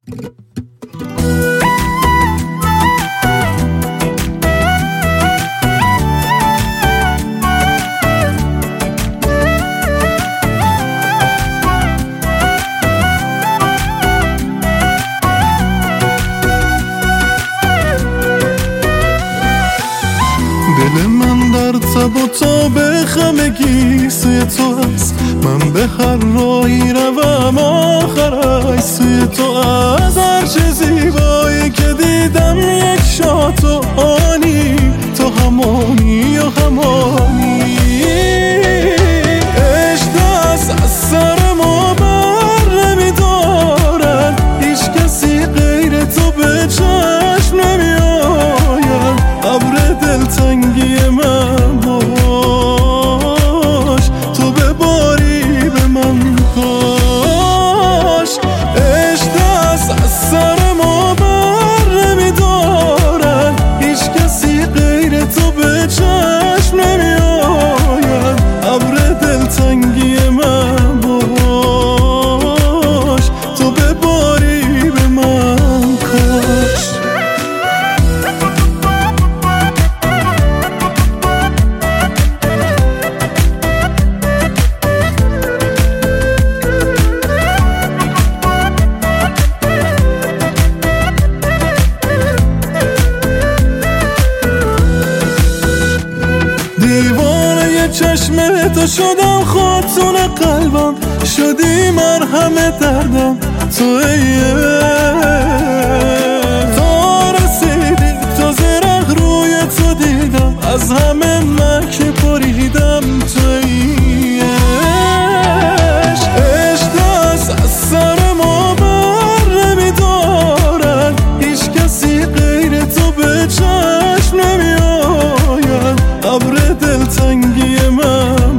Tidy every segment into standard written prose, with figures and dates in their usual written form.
دل من در تب و تاب خمگی سوی تو است، من به هر راهی روم آخرش سوی تو است. هر چه زیبایی که دیدم یک شات و آنی، تو همانی و همانی. عشق دست از سر ما بر نمیدارد، هیچ کسی غیر تو به چشم نمیآید. ابر دلتنگی من باش، تو بباری به من کاش. عشق دست از سر ما بر نمیدارد، هیچ کسی غیر تو به چشم نمیآید. ابر دلتنگی من باش، تو بباری به من کاش. دیوانه چشم تو شدم، خاتون قلبم شدی مرهم دردم. تو تا رسیدی تو زرق روی تو دیدم، از همه مکه پریدم. تو عشق دست از سر ما بر نمیدارد، هیچ کسی غیر تو به چشم نمیآید. ابر دلتنگی من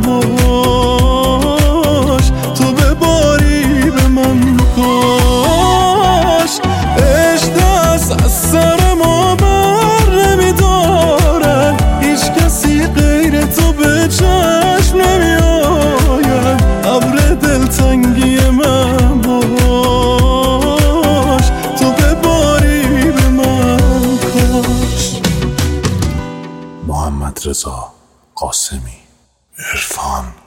باش، تو بباری به من کاش. عشق دست از سر ما بر نمیدارد، هیچ کسی غیر تو به چشم نمیآید. ابر دلتنگی من باش، تو بباری به من کاش. محمد رضا قاسمی، عرفان.